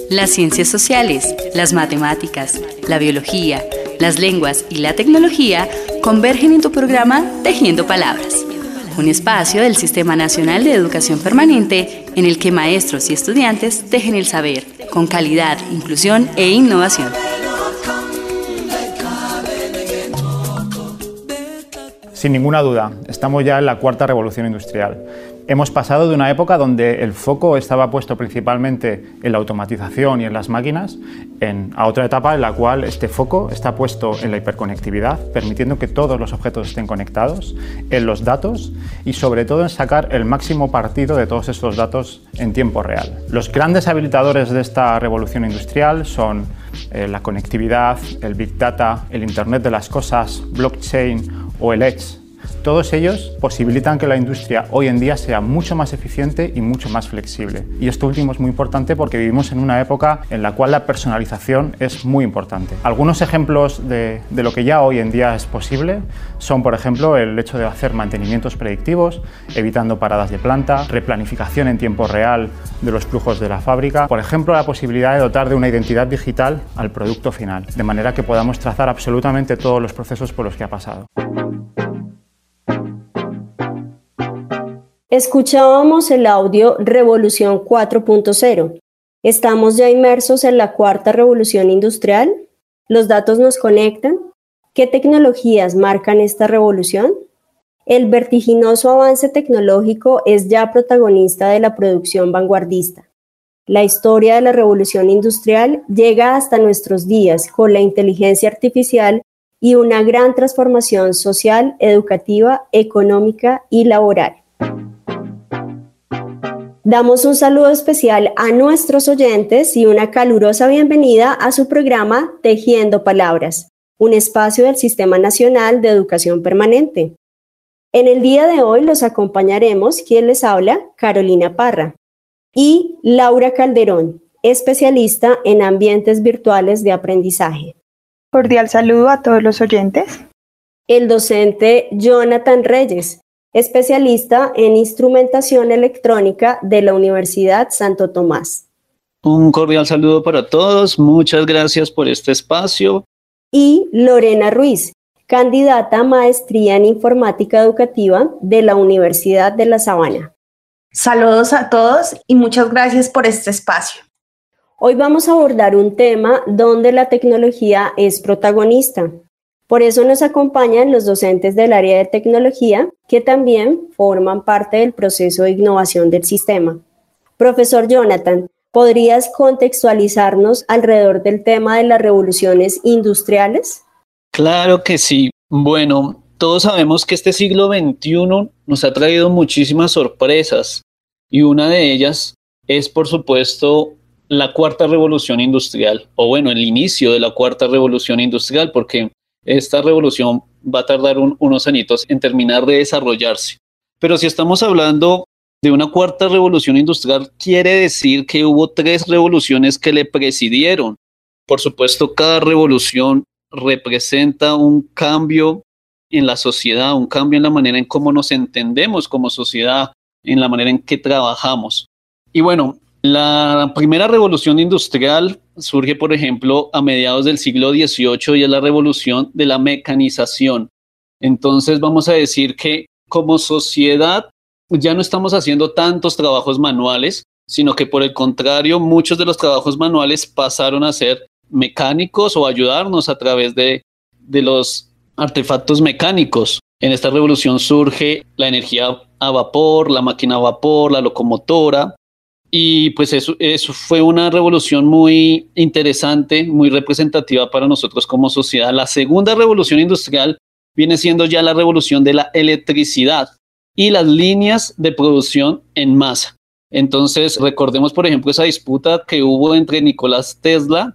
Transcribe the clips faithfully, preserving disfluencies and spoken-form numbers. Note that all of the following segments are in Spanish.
Las ciencias sociales, las matemáticas, la biología, las lenguas y la tecnología convergen en tu programa Tejiendo Palabras, un espacio del Sistema Nacional de Educación Permanente en el que maestros y estudiantes tejen el saber con calidad, inclusión e innovación. Sin ninguna duda, estamos ya en la cuarta revolución industrial. Hemos pasado de una época donde el foco estaba puesto principalmente en la automatización y en las máquinas, en, a otra etapa en la cual este foco está puesto en la hiperconectividad, permitiendo que todos los objetos estén conectados, en los datos y sobre todo en sacar el máximo partido de todos estos datos en tiempo real. Los grandes habilitadores de esta revolución industrial son eh, la conectividad, el Big Data, el Internet de las Cosas, blockchain o el Edge. Todos ellos posibilitan que la industria hoy en día sea mucho más eficiente y mucho más flexible. Y esto último es muy importante porque vivimos en una época en la cual la personalización es muy importante. Algunos ejemplos de, de lo que ya hoy en día es posible son, por ejemplo, el hecho de hacer mantenimientos predictivos, evitando paradas de planta, replanificación en tiempo real de los flujos de la fábrica, por ejemplo, la posibilidad de dotar de una identidad digital al producto final, de manera que podamos trazar absolutamente todos los procesos por los que ha pasado. Escuchábamos el audio Revolución cuatro punto cero. ¿Estamos ya inmersos en la cuarta revolución industrial? ¿Los datos nos conectan? ¿Qué tecnologías marcan esta revolución? El vertiginoso avance tecnológico es ya protagonista de la producción vanguardista. La historia de la revolución industrial llega hasta nuestros días con la inteligencia artificial y una gran transformación social, educativa, económica y laboral. Damos un saludo especial a nuestros oyentes y una calurosa bienvenida a su programa Tejiendo Palabras, un espacio del Sistema Nacional de Educación Permanente. En el día de hoy los acompañaremos quien les habla, Carolina Parra, y Laura Calderón, especialista en ambientes virtuales de aprendizaje. Cordial saludo a todos los oyentes. El docente Jonathan Reyes, especialista en instrumentación electrónica de la Universidad Santo Tomás. Un cordial saludo para todos, muchas gracias por este espacio. Y Lorena Ruiz, candidata a maestría en informática educativa de la Universidad de La Sabana. Saludos a todos y muchas gracias por este espacio. Hoy vamos a abordar un tema donde la tecnología es protagonista. Por eso nos acompañan los docentes del área de tecnología, que también forman parte del proceso de innovación del sistema. Profesor Jonathan, ¿podrías contextualizarnos alrededor del tema de las revoluciones industriales? Claro que sí. Bueno, todos sabemos que este siglo veintiuno nos ha traído muchísimas sorpresas y una de ellas es, por supuesto, la cuarta revolución industrial, o bueno, el inicio de la cuarta revolución industrial, porque esta revolución va a tardar un, unos añitos en terminar de desarrollarse. Pero si estamos hablando de una cuarta revolución industrial, quiere decir que hubo tres revoluciones que le presidieron. Por supuesto, cada revolución representa un cambio en la sociedad, un cambio en la manera en cómo nos entendemos como sociedad, en la manera en que trabajamos. Y bueno, la primera revolución industrial surge, por ejemplo, a mediados del siglo dieciocho y es la revolución de la mecanización. Entonces vamos a decir que como sociedad ya no estamos haciendo tantos trabajos manuales, sino que por el contrario, muchos de los trabajos manuales pasaron a ser mecánicos o ayudarnos a través de, de los artefactos mecánicos. En esta revolución surge la energía a vapor, la máquina a vapor, la locomotora. Y pues eso, eso fue una revolución muy interesante, muy representativa para nosotros como sociedad. La segunda revolución industrial viene siendo ya la revolución de la electricidad y las líneas de producción en masa. Entonces recordemos, por ejemplo, esa disputa que hubo entre Nicolás Tesla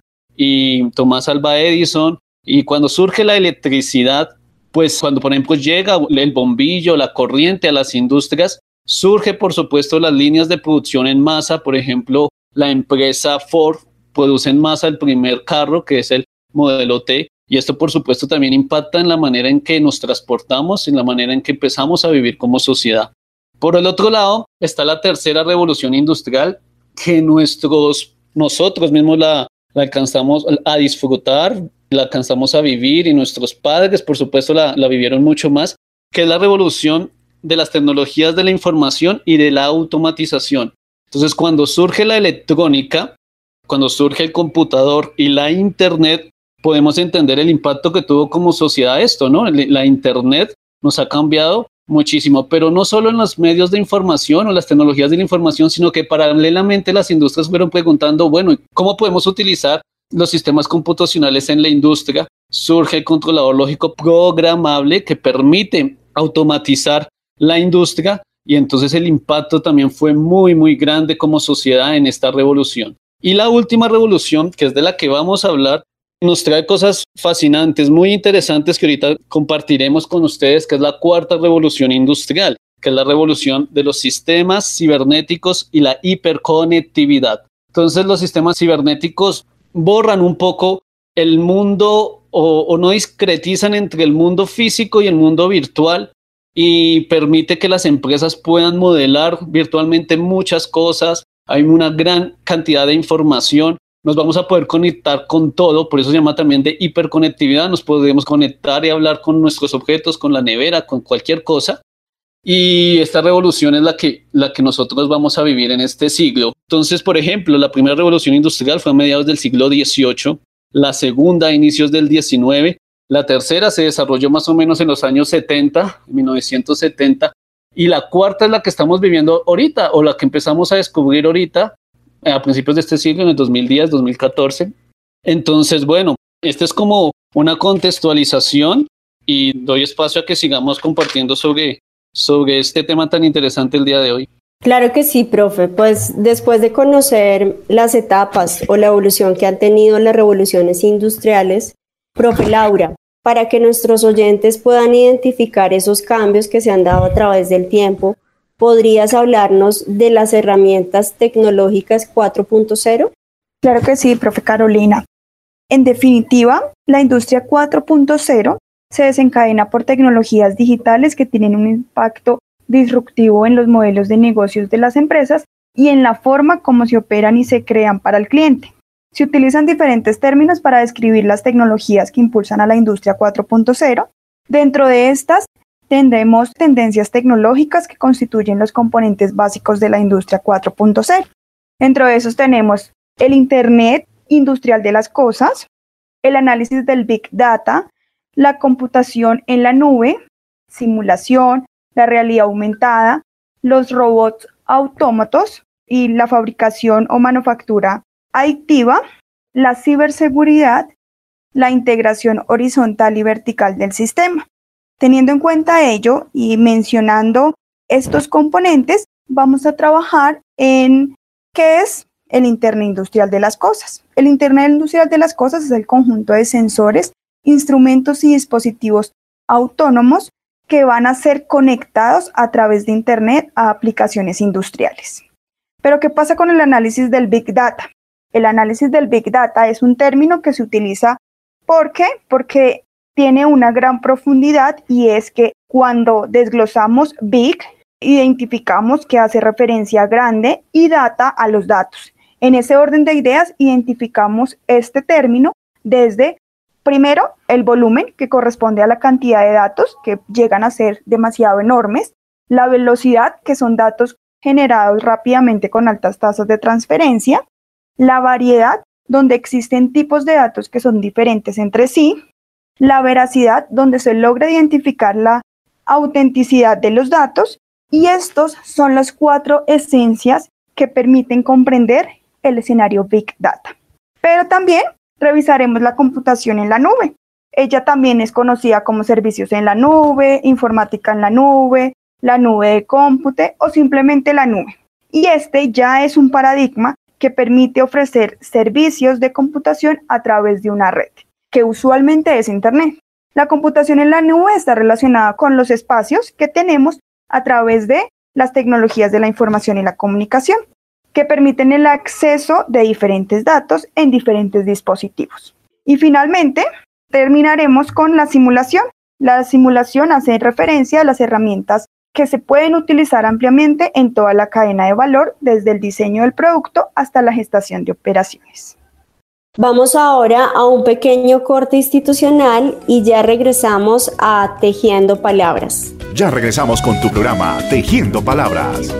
y Tomás Alva Edison, y cuando surge la electricidad, pues cuando por ejemplo llega el bombillo, la corriente a las industrias, surge, por supuesto, las líneas de producción en masa. Por ejemplo, la empresa Ford produce en masa el primer carro, que es el modelo T, y esto, por supuesto, también impacta en la manera en que nos transportamos, en la manera en que empezamos a vivir como sociedad. Por el otro lado, está la tercera revolución industrial, que nuestros nosotros mismos la, la alcanzamos a disfrutar, la alcanzamos a vivir y nuestros padres, por supuesto, la, la vivieron mucho más, que es la revolución de las tecnologías de la información y de la automatización. Entonces, cuando surge la electrónica, cuando surge el computador y la Internet, podemos entender el impacto que tuvo como sociedad esto, ¿no? La Internet nos ha cambiado muchísimo, pero no solo en los medios de información o las tecnologías de la información, sino que paralelamente las industrias fueron preguntando, bueno, ¿cómo podemos utilizar los sistemas computacionales en la industria? Surge el controlador lógico programable que permite automatizar la industria y entonces el impacto también fue muy, muy grande como sociedad en esta revolución. Y la última revolución, que es de la que vamos a hablar, nos trae cosas fascinantes, muy interesantes que ahorita compartiremos con ustedes, que es la cuarta revolución industrial, que es la revolución de los sistemas cibernéticos y la hiperconectividad. Entonces los sistemas cibernéticos borran un poco el mundo o, o no discretizan entre el mundo físico y el mundo virtual y permite que las empresas puedan modelar virtualmente muchas cosas. Hay una gran cantidad de información. Nos vamos a poder conectar con todo, por eso se llama también de hiperconectividad. Nos podemos conectar y hablar con nuestros objetos, con la nevera, con cualquier cosa. Y esta revolución es la que, la que nosotros vamos a vivir en este siglo. Entonces, por ejemplo, la primera revolución industrial fue a mediados del siglo dieciocho, la segunda a inicios del diecinueve, la tercera se desarrolló más o menos en los años setenta, mil novecientos setenta, y la cuarta es la que estamos viviendo ahorita, o la que empezamos a descubrir ahorita, a principios de este siglo, en el dos mil diez, dos mil catorce. Entonces, bueno, esta es como una contextualización y doy espacio a que sigamos compartiendo sobre, sobre este tema tan interesante el día de hoy. Claro que sí, profe. Pues después de conocer las etapas o la evolución que han tenido las revoluciones industriales, profe Laura, para que nuestros oyentes puedan identificar esos cambios que se han dado a través del tiempo, ¿podrías hablarnos de las herramientas tecnológicas cuatro punto cero? Claro que sí, profe Carolina. En definitiva, la industria cuatro punto cero se desencadena por tecnologías digitales que tienen un impacto disruptivo en los modelos de negocios de las empresas y en la forma como se operan y se crean para el cliente. Se utilizan diferentes términos para describir las tecnologías que impulsan a la industria cuatro punto cero. Dentro de estas, tendremos tendencias tecnológicas que constituyen los componentes básicos de la industria cuatro punto cero. Dentro de esos tenemos el Internet industrial de las cosas, el análisis del Big Data, la computación en la nube, simulación, la realidad aumentada, los robots autómatos y la fabricación o manufactura aditiva, la ciberseguridad, la integración horizontal y vertical del sistema. Teniendo en cuenta ello y mencionando estos componentes, vamos a trabajar en qué es el Internet industrial de las cosas. El Internet industrial de las cosas es el conjunto de sensores, instrumentos y dispositivos autónomos que van a ser conectados a través de Internet a aplicaciones industriales. Pero, ¿qué pasa con el análisis del Big Data? El análisis del Big Data es un término que se utiliza, ¿por qué? Porque tiene una gran profundidad y es que cuando desglosamos Big, identificamos que hace referencia a grande y data a los datos. En ese orden de ideas, identificamos este término desde, primero, el volumen, que corresponde a la cantidad de datos que llegan a ser demasiado enormes, la velocidad, que son datos generados rápidamente con altas tasas de transferencia, la variedad, donde existen tipos de datos que son diferentes entre sí, la veracidad, donde se logra identificar la autenticidad de los datos, y estos son las cuatro esencias que permiten comprender el escenario Big Data. Pero también revisaremos la computación en la nube. Ella también es conocida como servicios en la nube, informática en la nube, la nube de cómputo o simplemente la nube. Y este ya es un paradigma que permite ofrecer servicios de computación a través de una red, que usualmente es Internet. La computación en la nube está relacionada con los espacios que tenemos a través de las tecnologías de la información y la comunicación, que permiten el acceso de diferentes datos en diferentes dispositivos. Y finalmente, terminaremos con la simulación. La simulación hace referencia a las herramientas que se pueden utilizar ampliamente en toda la cadena de valor, desde el diseño del producto hasta la gestación de operaciones. Vamos ahora a un pequeño corte institucional y ya regresamos a Tejiendo Palabras. Ya regresamos con tu programa Tejiendo Palabras.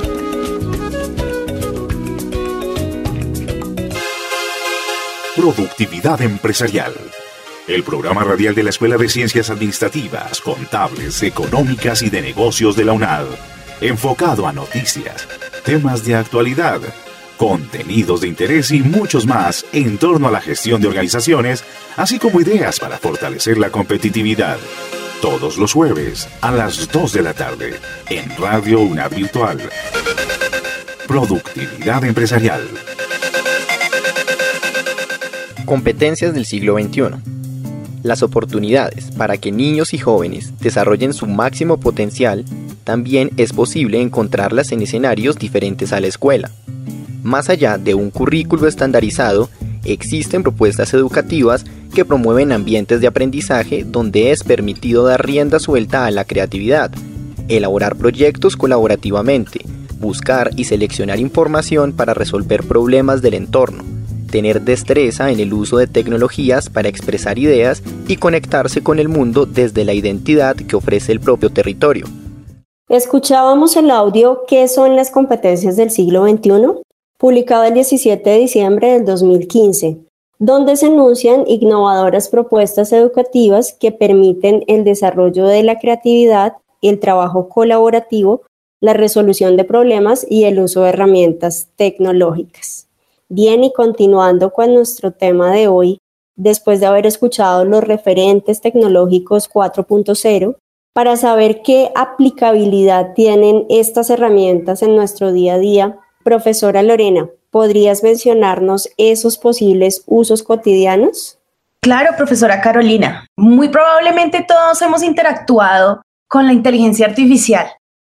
Productividad empresarial. El programa radial de la Escuela de Ciencias Administrativas, Contables, Económicas y de Negocios de la UNAD. Enfocado a noticias, temas de actualidad, contenidos de interés y muchos más en torno a la gestión de organizaciones, así como ideas para fortalecer la competitividad. Todos los jueves a las dos de la tarde en Radio UNAD Virtual. Productividad empresarial. Competencias del siglo veintiuno. Las oportunidades para que niños y jóvenes desarrollen su máximo potencial también es posible encontrarlas en escenarios diferentes a la escuela. Más allá de un currículo estandarizado, existen propuestas educativas que promueven ambientes de aprendizaje donde es permitido dar rienda suelta a la creatividad, elaborar proyectos colaborativamente, buscar y seleccionar información para resolver problemas del entorno, tener destreza en el uso de tecnologías para expresar ideas y conectarse con el mundo desde la identidad que ofrece el propio territorio. Escuchábamos el audio ¿Qué son las competencias del siglo veintiuno?, publicado el diecisiete de diciembre del dos mil quince, donde se enuncian innovadoras propuestas educativas que permiten el desarrollo de la creatividad, el trabajo colaborativo, la resolución de problemas y el uso de herramientas tecnológicas. Bien, y continuando con nuestro tema de hoy, después de haber escuchado los referentes tecnológicos cuatro punto cero, para saber qué aplicabilidad tienen estas herramientas en nuestro día a día, profesora Lorena, ¿podrías mencionarnos esos posibles usos cotidianos? Claro, profesora Carolina. Muy probablemente todos hemos interactuado con la inteligencia artificial.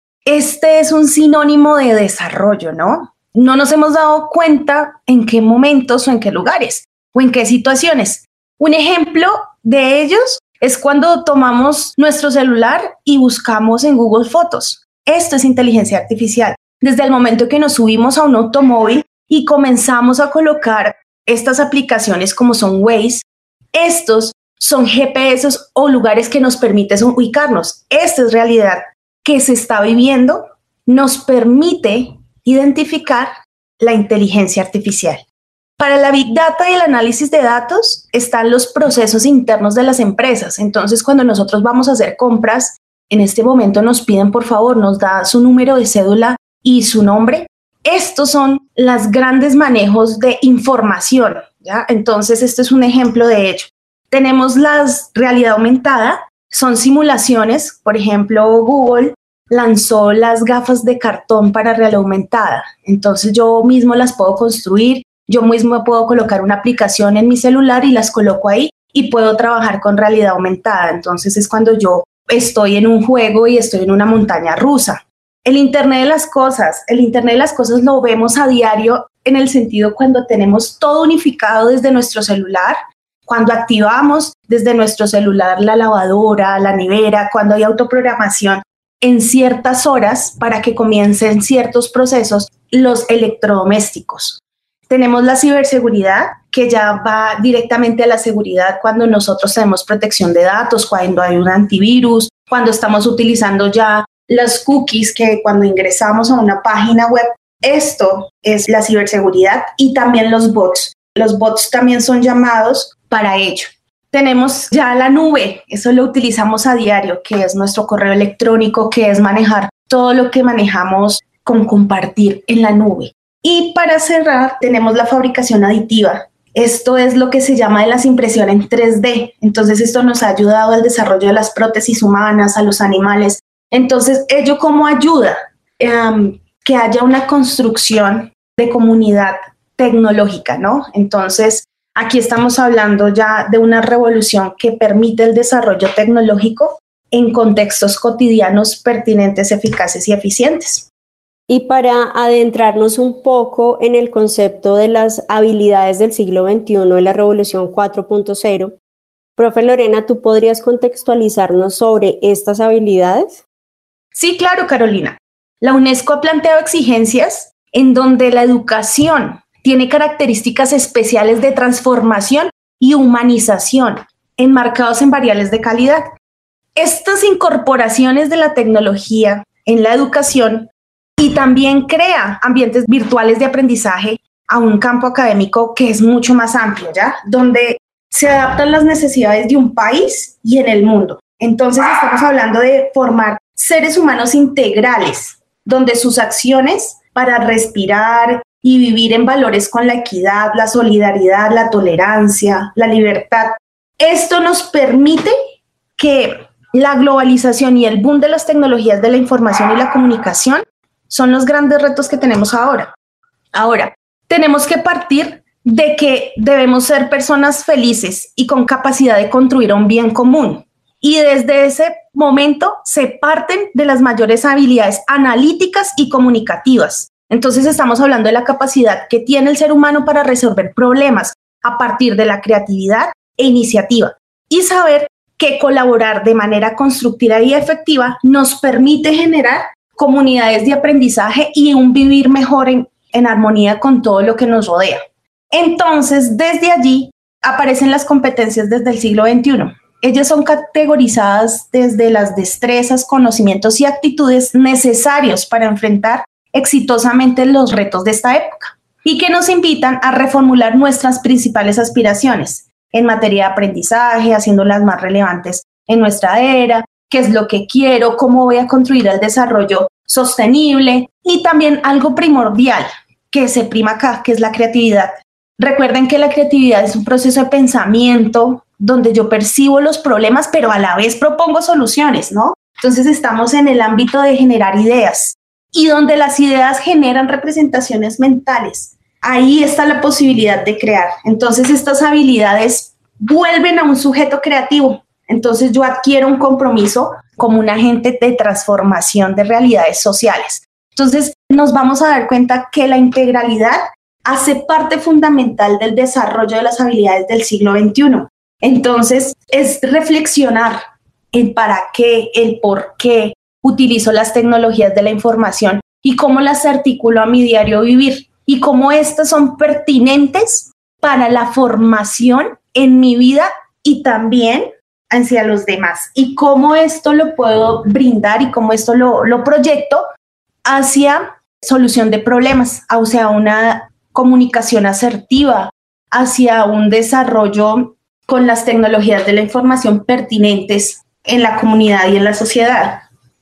Este es un sinónimo de desarrollo, ¿no? No nos hemos dado cuenta en qué momentos o en qué lugares o en qué situaciones. Un ejemplo de ellos es cuando tomamos nuestro celular y buscamos en Google Fotos. Esto es inteligencia artificial. Desde el momento que nos subimos a un automóvil y comenzamos a colocar estas aplicaciones como son Waze, estos son G P S o lugares que nos permiten ubicarnos. Esta es realidad que se está viviendo, nos permite identificar la inteligencia artificial. Para la Big Data y el análisis de datos están los procesos internos de las empresas. Entonces, cuando nosotros vamos a hacer compras, en este momento nos piden, por favor, nos da su número de cédula y su nombre. Estos son los grandes manejos de información, ¿ya? Entonces, este es un ejemplo de ello. Tenemos la realidad aumentada, son simulaciones. Por ejemplo, Google lanzó las gafas de cartón para realidad aumentada. Entonces yo mismo las puedo construir, yo mismo puedo colocar una aplicación en mi celular y las coloco ahí y puedo trabajar con realidad aumentada. Entonces es cuando yo estoy en un juego y estoy en una montaña rusa. El Internet de las cosas, el Internet de las cosas lo vemos a diario en el sentido cuando tenemos todo unificado desde nuestro celular, cuando activamos desde nuestro celular la lavadora, la nevera, cuando hay autoprogramación en ciertas horas para que comiencen ciertos procesos, los electrodomésticos. Tenemos la ciberseguridad, que ya va directamente a la seguridad cuando nosotros tenemos protección de datos, cuando hay un antivirus, cuando estamos utilizando ya las cookies, que cuando ingresamos a una página web, esto es la ciberseguridad, y también los bots. Los bots también son llamados para ello. Tenemos ya la nube, eso lo utilizamos a diario, que es nuestro correo electrónico, que es manejar todo lo que manejamos con compartir en la nube. Y para cerrar, tenemos la fabricación aditiva. Esto es lo que se llama de las impresiones en tres D. Entonces, esto nos ha ayudado al desarrollo de las prótesis humanas, a los animales. Entonces, ¿ello cómo ayuda? Um, que haya una construcción de comunidad tecnológica, ¿no? Entonces, aquí estamos hablando ya de una revolución que permite el desarrollo tecnológico en contextos cotidianos pertinentes, eficaces y eficientes. Y para adentrarnos un poco en el concepto de las habilidades del siglo veintiuno de la revolución cuatro punto cero, profe Lorena, ¿tú podrías contextualizarnos sobre estas habilidades? Sí, claro, Carolina. La UNESCO ha planteado exigencias en donde la educación tiene características especiales de transformación y humanización, enmarcados en variables de calidad. Estas incorporaciones de la tecnología en la educación y también crea ambientes virtuales de aprendizaje a un campo académico que es mucho más amplio, ¿ya? Donde se adaptan las necesidades de un país y en el mundo. Entonces estamos hablando de formar seres humanos integrales, donde sus acciones para respirar y vivir en valores con la equidad, la solidaridad, la tolerancia, la libertad. Esto nos permite que la globalización y el boom de las tecnologías de la información y la comunicación son los grandes retos que tenemos ahora. Ahora, tenemos que partir de que debemos ser personas felices y con capacidad de construir un bien común. Y desde ese momento se parten de las mayores habilidades analíticas y comunicativas. Entonces estamos hablando de la capacidad que tiene el ser humano para resolver problemas a partir de la creatividad e iniciativa. Y saber que colaborar de manera constructiva y efectiva nos permite generar comunidades de aprendizaje y un vivir mejor en, en armonía con todo lo que nos rodea. Entonces, desde allí aparecen las competencias desde el siglo veintiuno. Ellas son categorizadas desde las destrezas, conocimientos y actitudes necesarios para enfrentar exitosamente los retos de esta época y que nos invitan a reformular nuestras principales aspiraciones en materia de aprendizaje, haciéndolas más relevantes en nuestra era, qué es lo que quiero, cómo voy a construir el desarrollo sostenible y también algo primordial que se prima acá, que es la creatividad. Recuerden que la creatividad es un proceso de pensamiento donde yo percibo los problemas, pero a la vez propongo soluciones, ¿no? Entonces estamos en el ámbito de generar ideas y donde las ideas generan representaciones mentales. Ahí está la posibilidad de crear. Entonces estas habilidades vuelven a un sujeto creativo. Entonces yo adquiero un compromiso como un agente de transformación de realidades sociales. Entonces nos vamos a dar cuenta que la integralidad hace parte fundamental del desarrollo de las habilidades del siglo veintiuno. Entonces, es reflexionar en para qué, el por qué utilizo las tecnologías de la información y cómo las articulo a mi diario vivir y cómo estas son pertinentes para la formación en mi vida y también hacia los demás. Y cómo esto lo puedo brindar y cómo esto lo, lo proyecto hacia solución de problemas, o sea, una comunicación asertiva, hacia un desarrollo con las tecnologías de la información pertinentes en la comunidad y en la sociedad.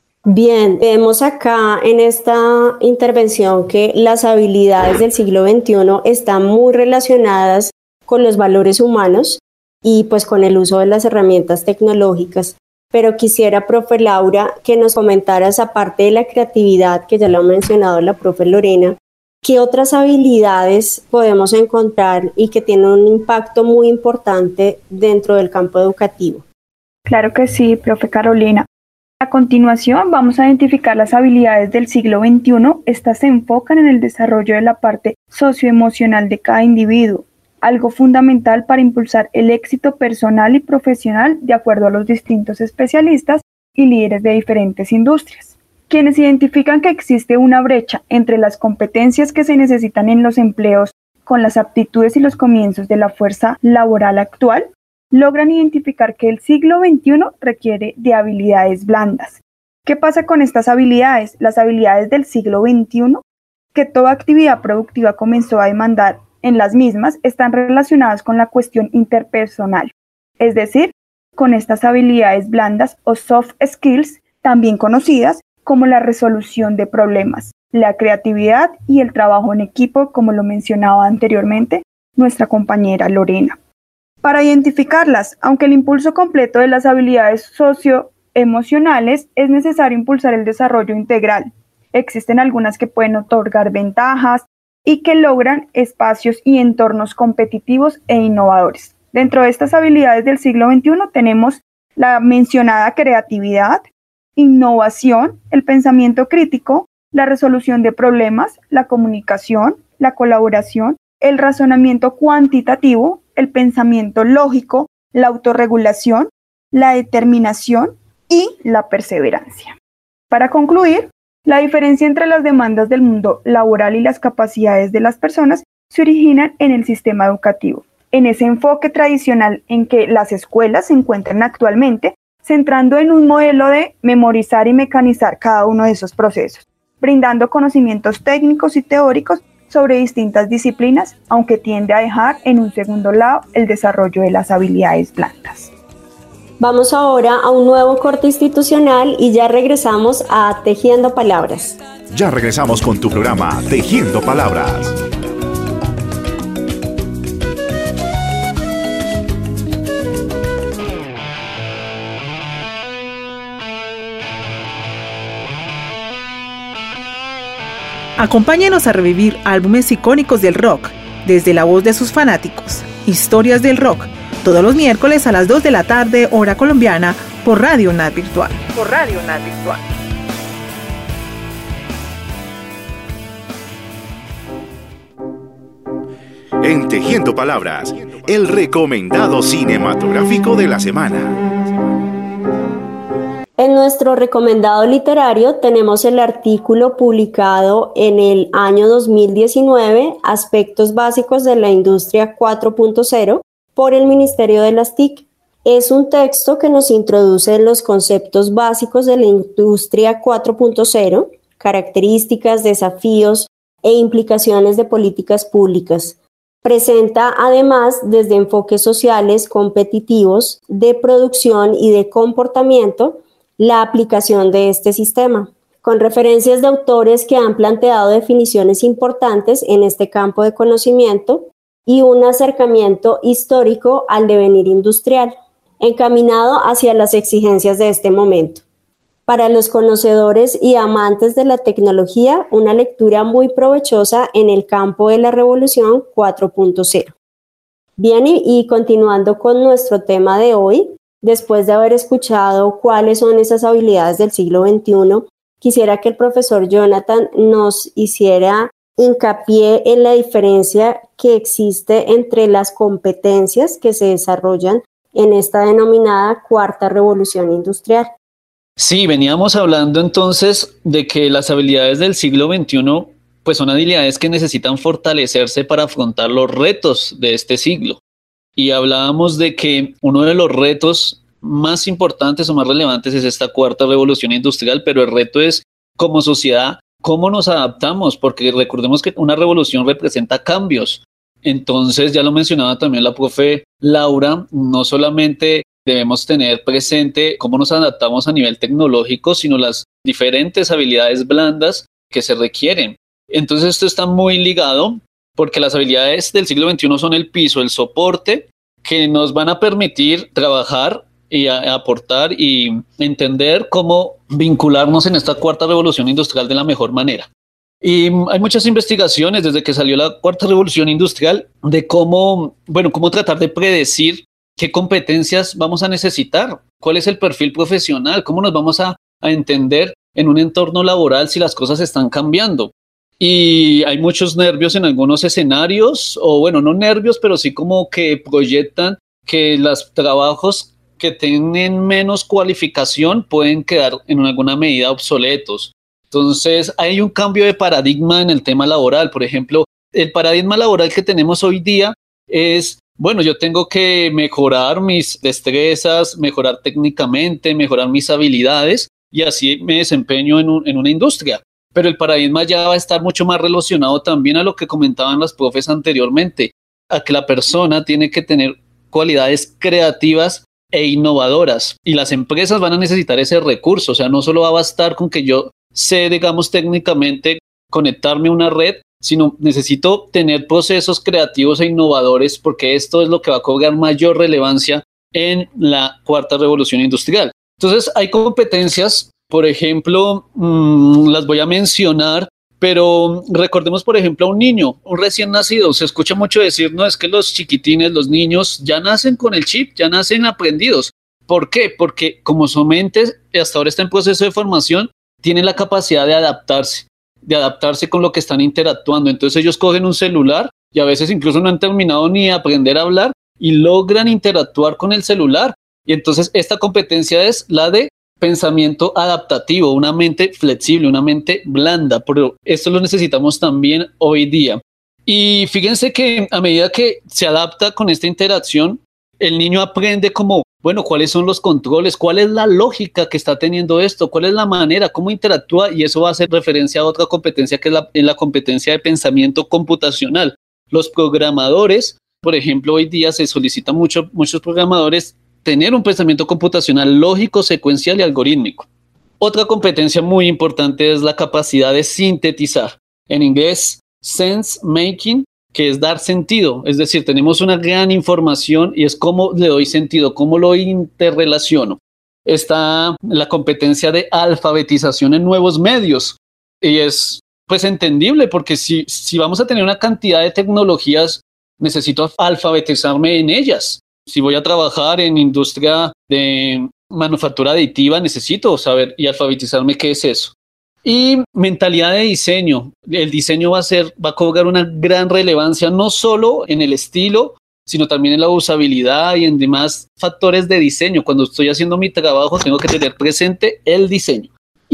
Bien, vemos acá en esta intervención que las habilidades del siglo veintiuno están muy relacionadas con los valores humanos y pues con el uso de las herramientas tecnológicas. Pero quisiera, profe Laura, que nos comentaras, aparte de la creatividad, que ya lo ha mencionado la profe Lorena, ¿qué otras habilidades podemos encontrar y que tienen un impacto muy importante dentro del campo educativo? Claro que sí, profe Carolina. A continuación vamos a identificar las habilidades del siglo veintiuno. Estas se enfocan en el desarrollo de la parte socioemocional de cada individuo, algo fundamental para impulsar el éxito personal y profesional de acuerdo a los distintos especialistas y líderes de diferentes industrias, quienes identifican que existe una brecha entre las competencias que se necesitan en los empleos con las aptitudes y los comienzos de la fuerza laboral actual. Logran identificar que el siglo veintiuno requiere de habilidades blandas. ¿Qué pasa con estas habilidades? Las habilidades del siglo veintiuno, que toda actividad productiva comenzó a demandar en las mismas, están relacionadas con la cuestión interpersonal, es decir, con estas habilidades blandas o soft skills, también conocidas como la resolución de problemas, la creatividad y el trabajo en equipo, como lo mencionaba anteriormente nuestra compañera Lorena. Para identificarlas, aunque el impulso completo de las habilidades socioemocionales es necesario impulsar el desarrollo integral. Existen algunas que pueden otorgar ventajas y que logran espacios y entornos competitivos e innovadores. Dentro de estas habilidades del siglo veintiuno tenemos la mencionada creatividad, innovación, el pensamiento crítico, la resolución de problemas, la comunicación, la colaboración, el razonamiento cuantitativo, el pensamiento lógico, la autorregulación, la determinación y la perseverancia. Para concluir, la diferencia entre las demandas del mundo laboral y las capacidades de las personas se originan en el sistema educativo, en ese enfoque tradicional en que las escuelas se encuentran actualmente, centrando en un modelo de memorizar y mecanizar cada uno de esos procesos, brindando conocimientos técnicos y teóricos sobre distintas disciplinas, aunque tiende a dejar en un segundo lado el desarrollo de las habilidades blandas. Vamos ahora a un nuevo corte institucional y ya regresamos a Tejiendo Palabras. Ya regresamos con tu programa Tejiendo Palabras. Acompáñenos a revivir álbumes icónicos del rock, desde la voz de sus fanáticos. Historias del rock, todos los miércoles a las dos de la tarde, hora colombiana, por Radio U N A D Virtual. Por Radio U N A D Virtual. En Tejiendo Palabras, el recomendado cinematográfico de la semana. En nuestro recomendado literario tenemos el artículo publicado en el año dos mil diecinueve, Aspectos básicos de la industria cuatro punto cero, por el Ministerio de las T I C. Es un texto que nos introduce en los conceptos básicos de la industria cuatro punto cero, características, desafíos e implicaciones de políticas públicas. Presenta además desde enfoques sociales, competitivos, de producción y de comportamiento la aplicación de este sistema, con referencias de autores que han planteado definiciones importantes en este campo de conocimiento y un acercamiento histórico al devenir industrial, encaminado hacia las exigencias de este momento. Para los conocedores y amantes de la tecnología, una lectura muy provechosa en el campo de la revolución cuatro punto cero. Bien, y, y continuando con nuestro tema de hoy, después de haber escuchado cuáles son esas habilidades del siglo veintiuno, quisiera que el profesor Jonathan nos hiciera hincapié en la diferencia que existe entre las competencias que se desarrollan en esta denominada cuarta revolución industrial. Sí, veníamos hablando entonces de que las habilidades del siglo veintiuno pues son habilidades que necesitan fortalecerse para afrontar los retos de este siglo. Y hablábamos de que uno de los retos más importantes o más relevantes es esta cuarta revolución industrial, pero el reto es como sociedad, cómo nos adaptamos, porque recordemos que una revolución representa cambios. Entonces, ya lo mencionaba también la profe Laura, no solamente debemos tener presente cómo nos adaptamos a nivel tecnológico, sino las diferentes habilidades blandas que se requieren. Entonces, esto está muy ligado porque las habilidades del siglo veintiuno son el piso, el soporte que nos van a permitir trabajar y a, aportar y entender cómo vincularnos en esta cuarta revolución industrial de la mejor manera. Y hay muchas investigaciones desde que salió la cuarta revolución industrial de cómo, bueno, cómo tratar de predecir qué competencias vamos a necesitar, cuál es el perfil profesional, cómo nos vamos a, a entender en un entorno laboral si las cosas están cambiando. Y hay muchos nervios en algunos escenarios, o bueno, no nervios, pero sí como que proyectan que los trabajos que tienen menos cualificación pueden quedar en alguna medida obsoletos. Entonces, hay un cambio de paradigma en el tema laboral. Por ejemplo, el paradigma laboral que tenemos hoy día es, bueno, yo tengo que mejorar mis destrezas, mejorar técnicamente, mejorar mis habilidades y así me desempeño en, un, en una industria. Pero el paradigma ya va a estar mucho más relacionado también a lo que comentaban las profes anteriormente, a que la persona tiene que tener cualidades creativas e innovadoras y las empresas van a necesitar ese recurso. O sea, no solo va a bastar con que yo sé, digamos, técnicamente conectarme a una red, sino necesito tener procesos creativos e innovadores porque esto es lo que va a cobrar mayor relevancia en la cuarta revolución industrial. Entonces, hay competencias, por ejemplo, mmm, las voy a mencionar, pero recordemos, por ejemplo, a un niño, un recién nacido. Se escucha mucho decir, no, es que los chiquitines, los niños, ya nacen con el chip, ya nacen aprendidos. ¿Por qué? Porque como su mente hasta ahora está en proceso de formación, tienen la capacidad de adaptarse, de adaptarse con lo que están interactuando. Entonces ellos cogen un celular y a veces incluso no han terminado ni de aprender a hablar y logran interactuar con el celular. Y entonces esta competencia es la de pensamiento adaptativo, una mente flexible, una mente blanda, pero esto lo necesitamos también hoy día. Y fíjense que a medida que se adapta con esta interacción, el niño aprende como, bueno, cuáles son los controles, cuál es la lógica que está teniendo esto, cuál es la manera, cómo interactúa, y eso va a hacer referencia a otra competencia que es la, en la competencia de pensamiento computacional. Los programadores, por ejemplo, hoy día se solicita mucho, muchos programadores tener un pensamiento computacional lógico, secuencial y algorítmico. Otra competencia muy importante es la capacidad de sintetizar. En inglés, sense making, que es dar sentido. Es decir, tenemos una gran información y es cómo le doy sentido, cómo lo interrelaciono. Está la competencia de alfabetización en nuevos medios. Y es pues entendible porque si, si vamos a tener una cantidad de tecnologías, necesito alfabetizarme en ellas. Si voy a trabajar en industria de manufactura aditiva, necesito saber y alfabetizarme qué es eso. Y mentalidad de diseño. El diseño va a ser, va a cobrar una gran relevancia, no solo en el estilo, sino también en la usabilidad y en demás factores de diseño. Cuando estoy haciendo mi trabajo, tengo que tener presente el diseño.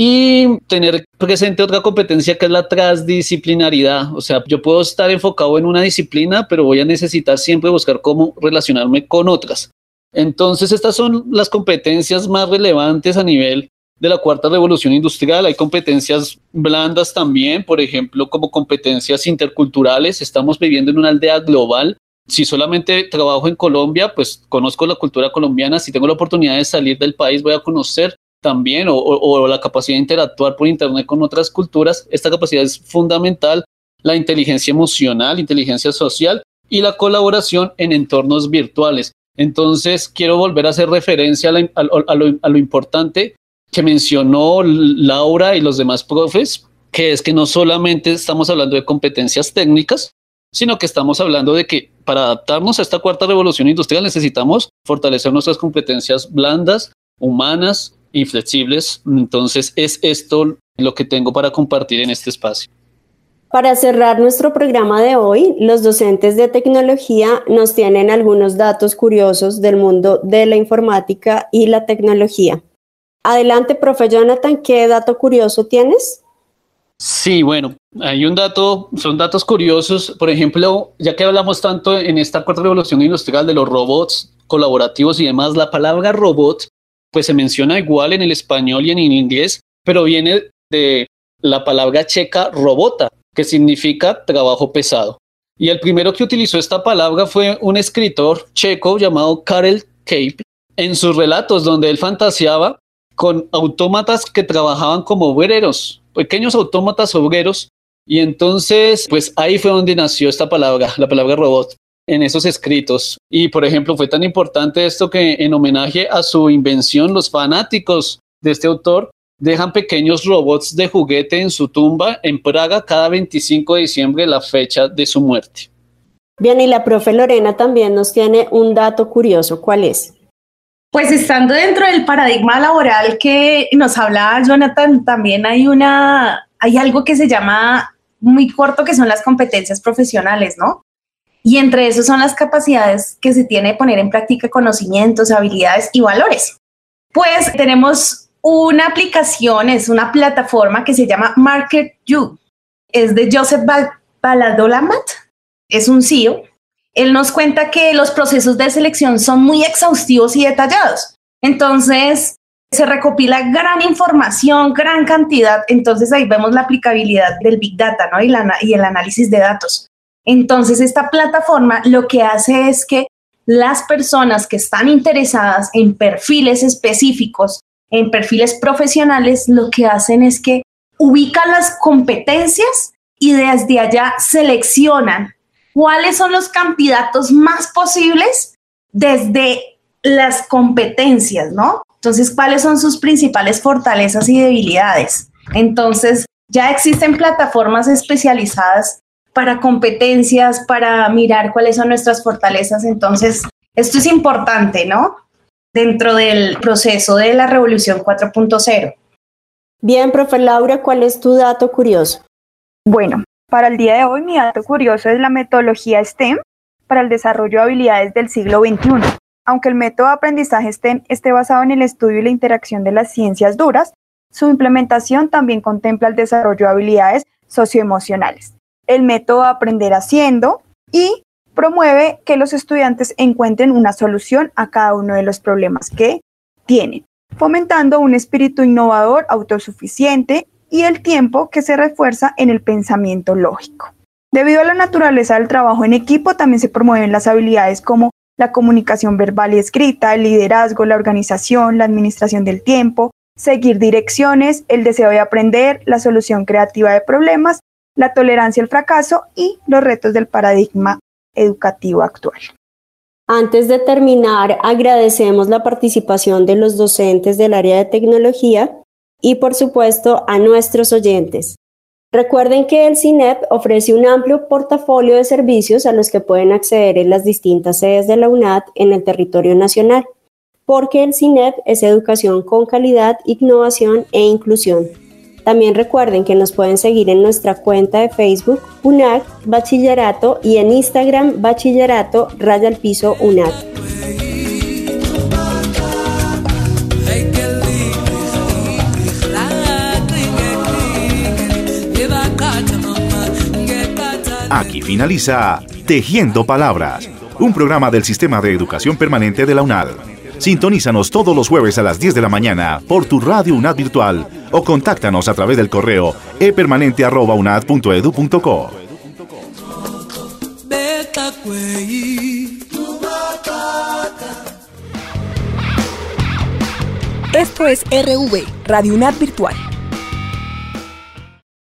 Y tener presente otra competencia que es la transdisciplinaridad. O sea, yo puedo estar enfocado en una disciplina, pero voy a necesitar siempre buscar cómo relacionarme con otras. Entonces, estas son las competencias más relevantes a nivel de la cuarta revolución industrial. Hay competencias blandas también, por ejemplo, como competencias interculturales. Estamos viviendo en una aldea global. Si solamente trabajo en Colombia, pues conozco la cultura colombiana. Si tengo la oportunidad de salir del país, voy a conocer también, o, o, o la capacidad de interactuar por internet con otras culturas. Esta capacidad es fundamental. La inteligencia emocional, inteligencia social y la colaboración en entornos virtuales. Entonces, quiero volver a hacer referencia a, la, a, a, lo, a lo importante que mencionó Laura y los demás profes, que es que no solamente estamos hablando de competencias técnicas, sino que estamos hablando de que para adaptarnos a esta cuarta revolución industrial necesitamos fortalecer nuestras competencias blandas, humanas y flexibles. Entonces es esto lo que tengo para compartir en este espacio. Para cerrar nuestro programa de hoy, los docentes de tecnología nos tienen algunos datos curiosos del mundo de la informática y la tecnología. Adelante, profe Jonathan, ¿qué dato curioso tienes? Sí, bueno, hay un dato, son datos curiosos. Por ejemplo, ya que hablamos tanto en esta cuarta revolución industrial de los robots colaborativos y demás, la palabra robot pues se menciona igual en el español y en el inglés, pero viene de la palabra checa robota, que significa trabajo pesado. Y el primero que utilizó esta palabra fue un escritor checo llamado Karel Čapek en sus relatos, donde él fantaseaba con autómatas que trabajaban como obreros, pequeños autómatas obreros, y entonces pues ahí fue donde nació esta palabra, la palabra robot, en esos escritos. Y por ejemplo fue tan importante esto que en homenaje a su invención, los fanáticos de este autor dejan pequeños robots de juguete en su tumba en Praga cada veinticinco de diciembre, la fecha de su muerte. Bien, y la profe Lorena también nos tiene un dato curioso. ¿Cuál es? Pues estando dentro del paradigma laboral que nos hablaba Jonathan, también hay una, hay algo que se llama muy corto, que son las competencias profesionales, ¿no? Y entre eso son las capacidades que se tiene de poner en práctica conocimientos, habilidades y valores. Pues tenemos una aplicación, es una plataforma que se llama Market You. Es de Joseph Baladolamat, es un C E O. Él nos cuenta que los procesos de selección son muy exhaustivos y detallados. Entonces, se recopila gran información, gran cantidad. Entonces, ahí vemos la aplicabilidad del Big Data, ¿no? y, la, y el análisis de datos. Entonces, esta plataforma lo que hace es que las personas que están interesadas en perfiles específicos, en perfiles profesionales, lo que hacen es que ubican las competencias y desde allá seleccionan cuáles son los candidatos más posibles desde las competencias, ¿no? Entonces, ¿cuáles son sus principales fortalezas y debilidades? Entonces, ya existen plataformas especializadas para competencias, para mirar cuáles son nuestras fortalezas. Entonces, esto es importante, ¿no? Dentro del proceso de la revolución cuatro punto cero. Bien, profe Laura, ¿cuál es tu dato curioso? Bueno, para el día de hoy mi dato curioso es la metodología STEM para el desarrollo de habilidades del siglo veintiuno. aunque el método de aprendizaje esté, esté basado en el estudio y la interacción de las ciencias duras, su implementación también contempla el desarrollo de habilidades socioemocionales. El método de aprender haciendo y promueve que los estudiantes encuentren una solución a cada uno de los problemas que tienen, fomentando un espíritu innovador, autosuficiente y el tiempo que se refuerza en el pensamiento lógico. Debido a la naturaleza del trabajo en equipo, también se promueven las habilidades como la comunicación verbal y escrita, el liderazgo, la organización, la administración del tiempo, seguir direcciones, el deseo de aprender, la solución creativa de problemas, la tolerancia al fracaso y los retos del paradigma educativo actual. Antes de terminar, agradecemos la participación de los docentes del área de tecnología y, por supuesto, a nuestros oyentes. Recuerden que el CINEP ofrece un amplio portafolio de servicios a los que pueden acceder en las distintas sedes de la UNAD en el territorio nacional, porque el CINEP es educación con calidad, innovación e inclusión. También recuerden que nos pueden seguir en nuestra cuenta de Facebook UNAD Bachillerato y en Instagram Bachillerato raya al piso UNAD. Aquí finaliza Tejiendo Palabras, un programa del Sistema de Educación Permanente de la UNAD. Sintonízanos todos los jueves a las diez de la mañana por tu radio UNAD virtual o contáctanos a través del correo e permanente arroba unad punto edu punto co. Esto es R V, Radio UNAD Virtual.